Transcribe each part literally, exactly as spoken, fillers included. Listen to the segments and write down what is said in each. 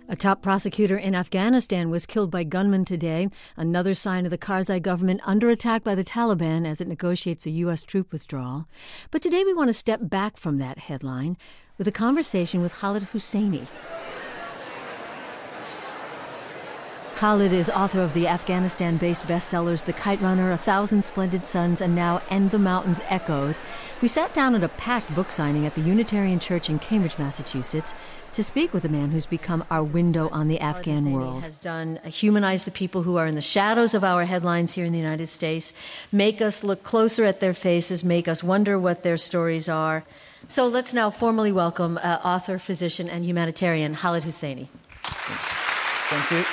A top prosecutor in Afghanistan was killed by gunmen today, another sign of the Karzai government under attack by the Taliban as it negotiates a U S troop withdrawal. But today we want to step back from that headline with a conversation with Khalid Hosseini. Khalid is author of the Afghanistan-based bestsellers The Kite Runner, A Thousand Splendid Suns, and now And the Mountains Echoed. We sat down at a packed book signing at the Unitarian Church in Cambridge, Massachusetts, to speak with a man who's become our window on the Khalid Afghan Hosseini world. Has done uh, humanize the people who are in the shadows of our headlines here in the United States, make us look closer at their faces, make us wonder what their stories are. So let's now formally welcome uh, author, physician, and humanitarian Khalid Hosseini. Thank you.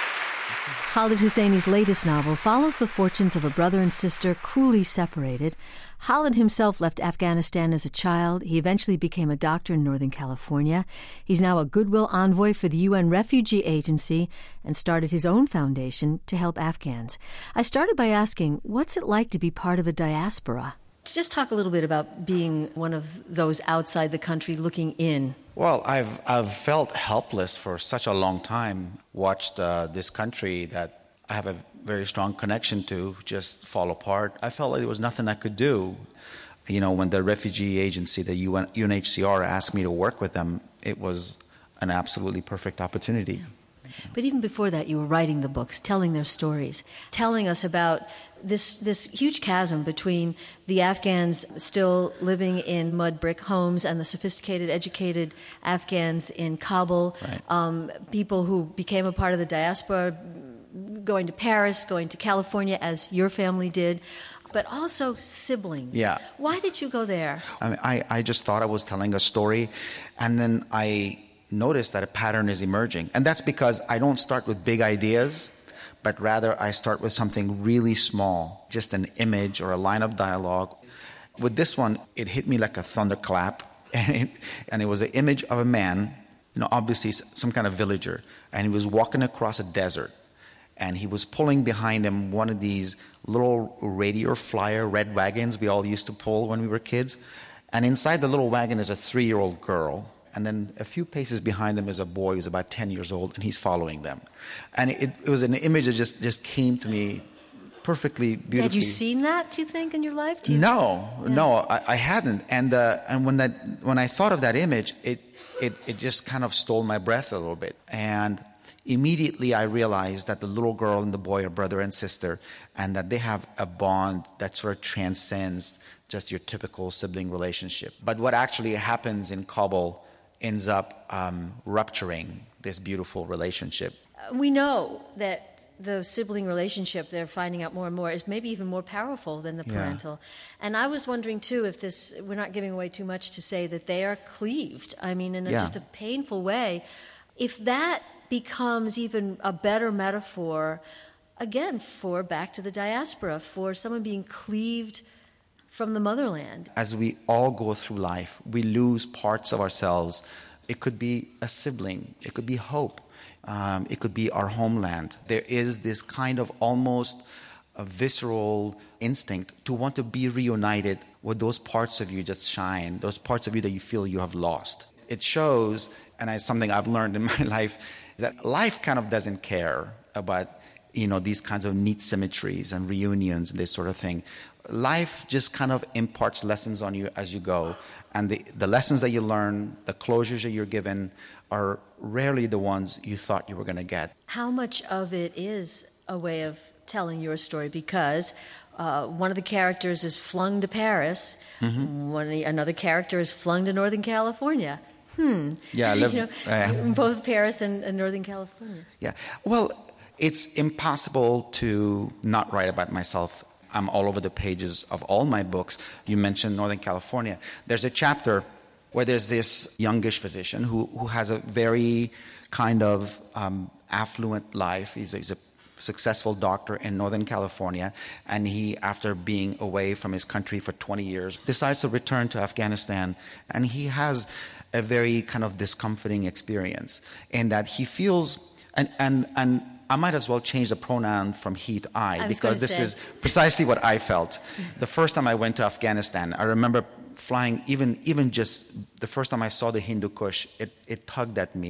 Khalid Hosseini's latest novel follows the fortunes of a brother and sister cruelly separated. Khalid himself left Afghanistan as a child. He eventually became a doctor in Northern California. He's now a goodwill envoy for the U N Refugee Agency and started his own foundation to help Afghans. I started by asking, what's it like to be part of a diaspora? Just talk a little bit about being one of those outside the country looking in. Well, I've I've felt helpless for such a long time, watched uh, this country that I have a very strong connection to just fall apart. I felt like there was nothing I could do. You know, when the refugee agency, the U N, U N H C R, asked me to work with them, it was an absolutely perfect opportunity. But even before that, you were writing the books, telling their stories, telling us about this this huge chasm between the Afghans still living in mud brick homes and the sophisticated, educated Afghans in Kabul, right. um, people who became a part of the diaspora, going to Paris, going to California, as your family did, but also siblings. Yeah. Why did you go there? I mean, I, I just thought I was telling a story, and then I noticed that a pattern is emerging. And that's because I don't start with big ideas, but rather I start with something really small, just an image or a line of dialogue. With this one, it hit me like a thunderclap, and it, and it was an image of a man, you know, obviously some kind of villager, and he was walking across a desert, and he was pulling behind him one of these little radio flyer red wagons we all used to pull when we were kids, and inside the little wagon is a three-year-old girl. And then a few paces behind them is a boy who's about ten years old, and he's following them. And it, it was an image that just, just came to me perfectly beautifully. Had you seen that, do you think, in your life? Do you no, yeah. no, I, I hadn't. And uh, and when that when I thought of that image, it, it it just kind of stole my breath a little bit. And immediately I realized that the little girl and the boy are brother and sister, and that they have a bond that sort of transcends just your typical sibling relationship. But what actually happens in Kabul ends up um, rupturing this beautiful relationship. We know that the sibling relationship, they're finding out more and more, is maybe even more powerful than the parental. Yeah. And I was wondering, too, if this, we're not giving away too much to say that they are cleaved, I mean, in a, yeah. just a painful way. If that becomes even a better metaphor, again, for back to the diaspora, for someone being cleaved from the motherland. As we all go through life, we lose parts of ourselves. It could be a sibling. It could be hope. Um, it could be our homeland. There is this kind of almost a visceral instinct to want to be reunited with those parts of you that shine, those parts of you that you feel you have lost. It shows, and it's something I've learned in my life, that life kind of doesn't care about, you know, these kinds of neat symmetries and reunions and this sort of thing. Life just kind of imparts lessons on you as you go. And the, the lessons that you learn, the closures that you're given, are rarely the ones you thought you were going to get. How much of it is a way of telling your story? Because uh, one of the characters is flung to Paris. Mm-hmm. One of the, another character is flung to Northern California. Hmm. Yeah, I live, you know, uh, both Paris and, and Northern California. Yeah. Well, it's impossible to not write about myself. I'm all over the pages of all my books. You mentioned Northern California. There's a chapter where there's this youngish physician who, who has a very kind of um, affluent life. He's a, he's a successful doctor in Northern California, and he, after being away from his country for twenty years, decides to return to Afghanistan, and he has a very kind of discomforting experience in that he feels, and and and I might as well change the pronoun from he to I, I because this say. is precisely what I felt. The first time I went to Afghanistan, I remember flying, even even just the first time I saw the Hindu Kush, it, it tugged at me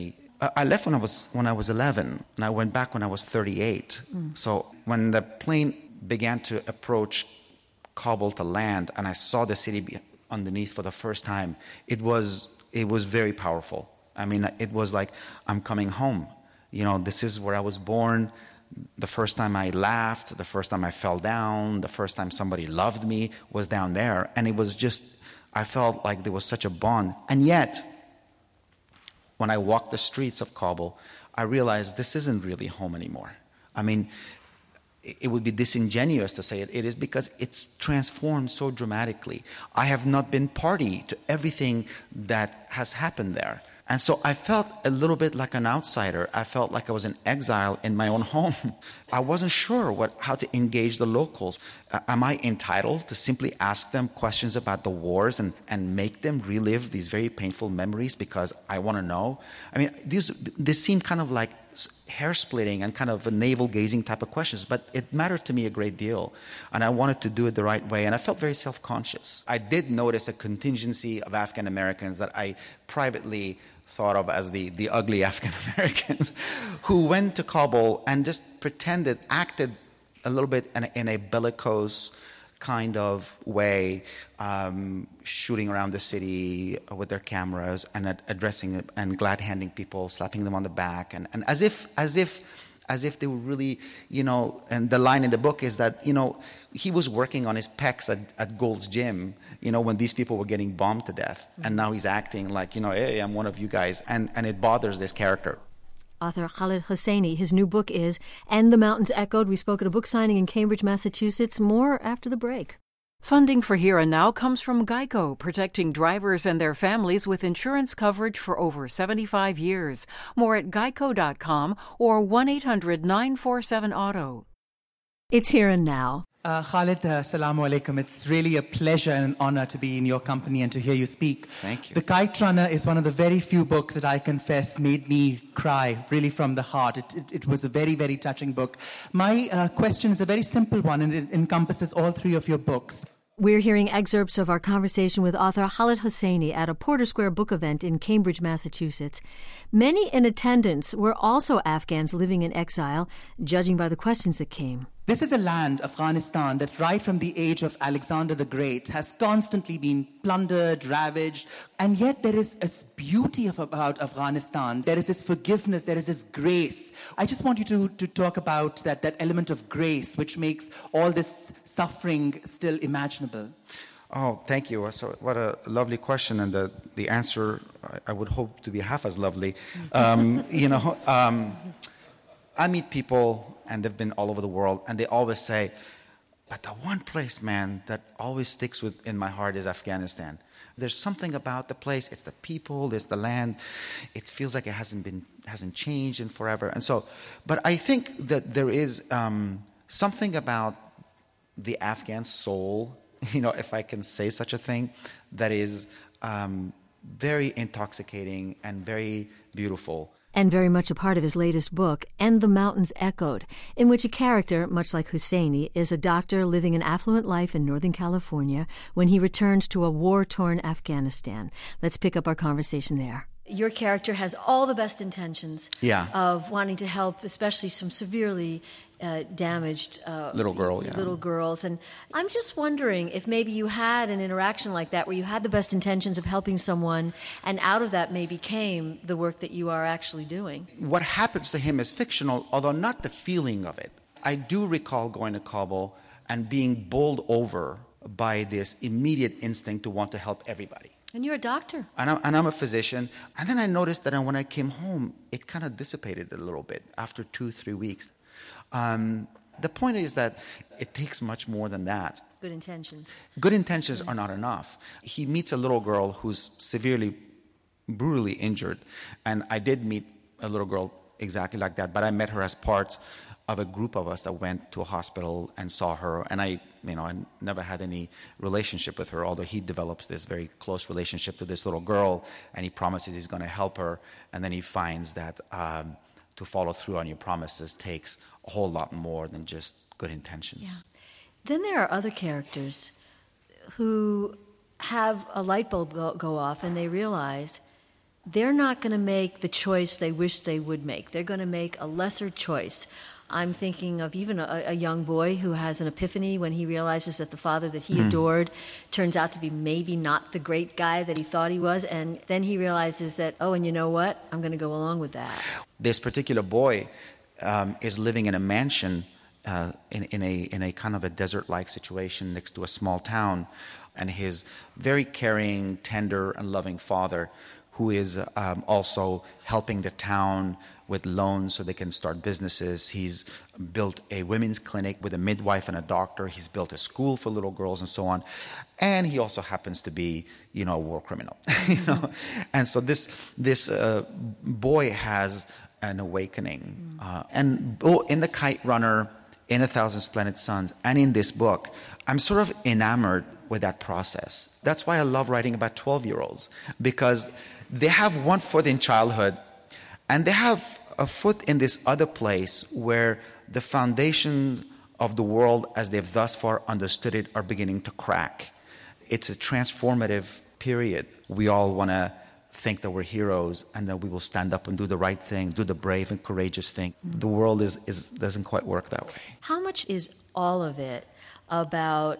Uh, I left when I was when I was eleven, and I went back when I was thirty-eight. Mm. So when the plane began to approach Kabul to land, and I saw the city be underneath for the first time, it was it was very powerful. I mean, it was like, I'm coming home. You know, this is where I was born. The first time I laughed, the first time I fell down, the first time somebody loved me was down there. And it was just, I felt like there was such a bond. And yet, when I walked the streets of Kabul, I realized this isn't really home anymore. I mean, it would be disingenuous to say it. It is because it's transformed so dramatically. I have not been party to everything that has happened there. And so I felt a little bit like an outsider. I felt like I was in exile in my own home. I wasn't sure what, how to engage the locals. Uh, am I entitled to simply ask them questions about the wars and, and make them relive these very painful memories because I want to know? I mean, these, this seemed kind of like hair-splitting and kind of a navel-gazing type of questions, but it mattered to me a great deal, and I wanted to do it the right way, and I felt very self-conscious. I did notice a contingency of Afghan Americans that I privately thought of as the, the ugly Afghan Americans who went to Kabul and just pretended, acted a little bit in a, in a bellicose kind of way, um, shooting around the city with their cameras and ad- addressing it and glad-handing people, slapping them on the back, and, and as if as if as if they were really, you know. And the line in the book is that, you know, he was working on his pecs at, at Gold's Gym, you know, when these people were getting bombed to death, mm-hmm. and now he's acting like, you know, hey, I'm one of you guys, and and it bothers this character. Author Khaled Hosseini. His new book is And the Mountains Echoed. We spoke at a book signing in Cambridge, Massachusetts. More after the break. Funding for Here and Now comes from Geico, protecting drivers and their families with insurance coverage for over seventy-five years. More at geico dot com or one eight hundred nine four seven auto. It's Here and Now. Uh, Khaled, uh, assalamu alaikum. It's really a pleasure and an honor to be in your company and to hear you speak. Thank you. The Kite Runner is one of the very few books that I confess made me cry, really from the heart. It, it, it was a very, very touching book. My uh, question is a very simple one, and it encompasses all three of your books. We're hearing excerpts of our conversation with author Khaled Hosseini at a Porter Square book event in Cambridge, Massachusetts. Many in attendance were also Afghans living in exile, judging by the questions that came. This is a land, Afghanistan, that right from the age of Alexander the Great has constantly been plundered, ravaged, and yet there is a beauty of, about Afghanistan. There is this forgiveness, there is this grace. I just want you to, to talk about that, that element of grace which makes all this suffering still imaginable. Oh, thank you. So, what a lovely question, and the, the answer, I, I would hope to be half as lovely. Um, you know, um, I meet people, and they've been all over the world, and they always say, but the one place, man, that always sticks with in my heart is Afghanistan. There's something about the place. It's the people, it's the land. It feels like it hasn't been, hasn't changed in forever. And so, but I think that there is um, something about the Afghan soul, you know, if I can say such a thing, that is um, very intoxicating and very beautiful. And very much a part of his latest book, And the Mountains Echoed, in which a character, much like Hosseini, is a doctor living an affluent life in Northern California when he returns to a war-torn Afghanistan. Let's pick up our conversation there. Your character has all the best intentions yeah. of wanting to help, especially some severely uh, damaged uh, little girl, yeah. little girls. And I'm just wondering if maybe you had an interaction like that where you had the best intentions of helping someone, and out of that maybe came the work that you are actually doing. What happens to him is fictional, although not the feeling of it. I do recall going to Kabul and being bowled over by this immediate instinct to want to help everybody. And you're a doctor. And I'm, and I'm a physician. And then I noticed that when I came home, it kind of dissipated a little bit after two, three weeks. Um, the point is that it takes much more than that. Good intentions. Good intentions are not enough. He meets a little girl who's severely, brutally injured. And I did meet a little girl exactly like that, but I met her as part of a group of us that went to a hospital and saw her. And I, you know, I never had any relationship with her, although he develops this very close relationship to this little girl, and he promises he's going to help her. And then he finds that um, to follow through on your promises takes a whole lot more than just good intentions. Yeah. Then there are other characters who have a light bulb go, go off, and they realize they're not going to make the choice they wish they would make. They're going to make a lesser choice. I'm thinking of even a, a young boy who has an epiphany when he realizes that the father that he mm. adored turns out to be maybe not the great guy that he thought he was, and then he realizes that, oh, and you know what? I'm going to go along with that. This particular boy um, is living in a mansion uh, in, in, a, in a kind of a desert-like situation next to a small town, and his very caring, tender, and loving father, who is um, also helping the town with loans so they can start businesses. He's built a women's clinic with a midwife and a doctor. He's built a school for little girls and so on. And he also happens to be, you know, a war criminal. you know? And so this this uh, boy has an awakening. Uh, and oh, in The Kite Runner, in A Thousand Splendid Suns, and in this book, I'm sort of enamored with that process. That's why I love writing about twelve-year-olds, because they have one foot in childhood, and they have a foot in this other place where the foundation of the world as they've thus far understood it are beginning to crack. It's a transformative period. We all want to think that we're heroes and that we will stand up and do the right thing, do the brave and courageous thing. Mm-hmm. The world is, is doesn't quite work that way. How much is all of it about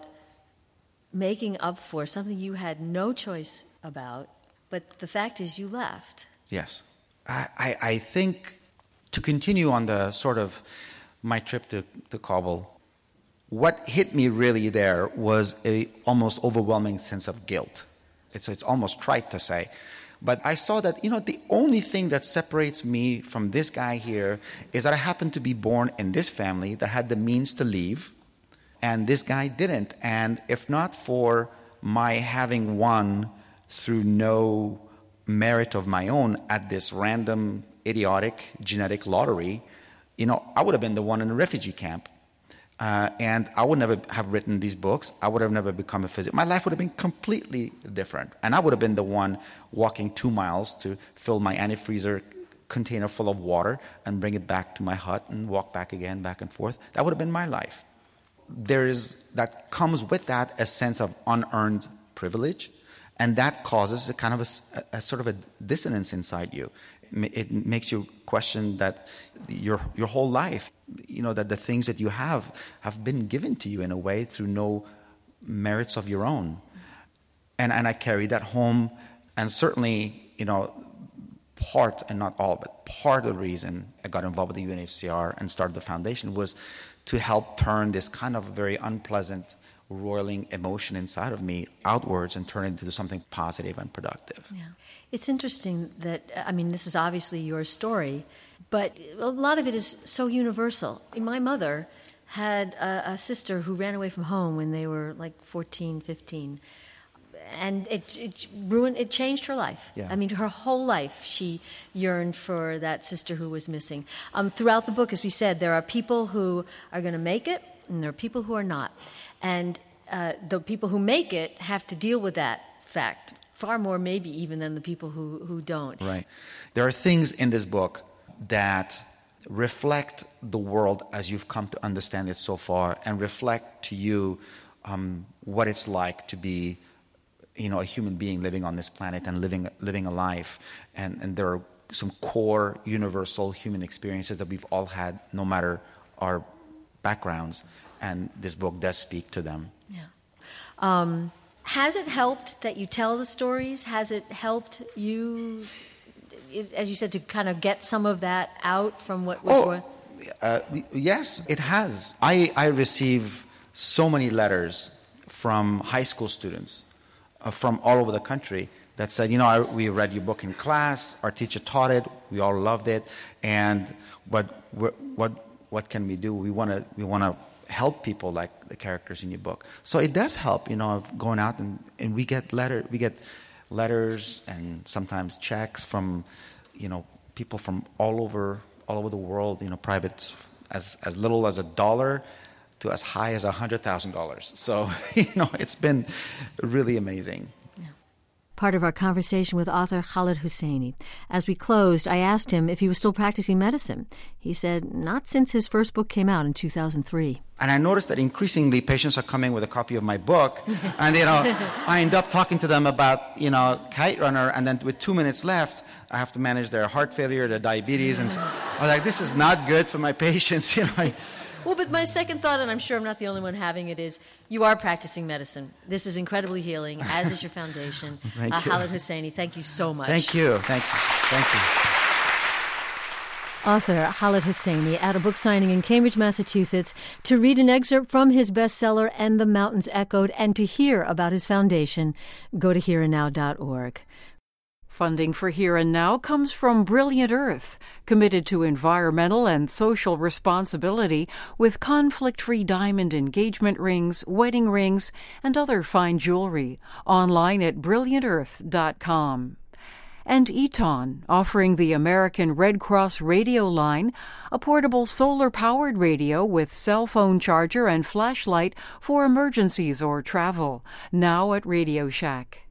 making up for something you had no choice about, but the fact is you left? Yes. I, I, I think, to continue on the sort of my trip to, to Kabul, what hit me really there was a almost overwhelming sense of guilt. It's, it's almost trite to say. But I saw that, you know, the only thing that separates me from this guy here is that I happened to be born in this family that had the means to leave, and this guy didn't. And if not for my having won through no merit of my own at this random, idiotic genetic lottery, you know, I would have been the one in a refugee camp. Uh, and I would never have written these books. I would have never become a physicist. My life would have been completely different. And I would have been the one walking two miles to fill my antifreezer container full of water and bring it back to my hut and walk back again, back and forth. That would have been my life. There is, that comes with that a sense of unearned privilege. And that causes a kind of a, a sort of a dissonance inside you. It makes you question that your your whole life, you know, that the things that you have have been given to you in a way through no merits of your own. And and I carry that home. And certainly, you know, part, and not all, but part of the reason I got involved with the U N H C R and started the foundation was to help turn this kind of very unpleasant, roiling emotion inside of me outwards and turn it into something positive and productive. Yeah. It's interesting that, I mean, this is obviously your story, but a lot of it is so universal. My mother had a, a sister who ran away from home when they were like fourteen, fifteen. And it, it ruined, it changed her life. Yeah. I mean, her whole life she yearned for that sister who was missing. Um, throughout the book, as we said, there are people who are going to make it, and there are people who are not. And uh, the people who make it have to deal with that fact, far more maybe even than the people who, who don't. Right. There are things in this book that reflect the world as you've come to understand it so far, and reflect to you um, what it's like to be, you know, a human being living on this planet and living living a life. And, and there are some core universal human experiences that we've all had, no matter our backgrounds. And this book does speak to them. Yeah. Um, has it helped that you tell the stories? Has it helped you, as you said, to kind of get some of that out from what was... Oh, uh, yes, it has. I, I receive so many letters from high school students uh, from all over the country that said, you know, I, we read your book in class, our teacher taught it, we all loved it, and but what what can we do? We want to we want to help people like the characters in your book. So it does help, you know, of going out and, and we get letter we get letters and sometimes checks from, you know, people from all over all over the world, you know, private, as as little as a dollar to as high as a hundred thousand dollars. So, you know, it's been really amazing. part of our conversation with author Khaled Hosseini. As we closed, I asked him if he was still practicing medicine. He said not since his first book came out in two thousand three. And I noticed that increasingly patients are coming with a copy of my book, and you know, I end up talking to them about, you know, Kite Runner, and then with two minutes left, I have to manage their heart failure, their diabetes, and I was like, this is not good for my patients, you know. Well, but my second thought, and I'm sure I'm not the only one having it, is you are practicing medicine. This is incredibly healing, as is your foundation. Thank uh, you. Khaled Hosseini, thank you so much. Thank you. Thanks. Thank you. Author Khaled Hosseini at a book signing in Cambridge, Massachusetts, to read an excerpt from his bestseller, And the Mountains Echoed, and to hear about his foundation, go to here and now dot org. Funding for Here and Now comes from Brilliant Earth, committed to environmental and social responsibility with conflict-free diamond engagement rings, wedding rings, and other fine jewelry. Online at brilliant earth dot com. And Eton, offering the American Red Cross radio line, a portable solar-powered radio with cell phone charger and flashlight for emergencies or travel, now at Radio Shack.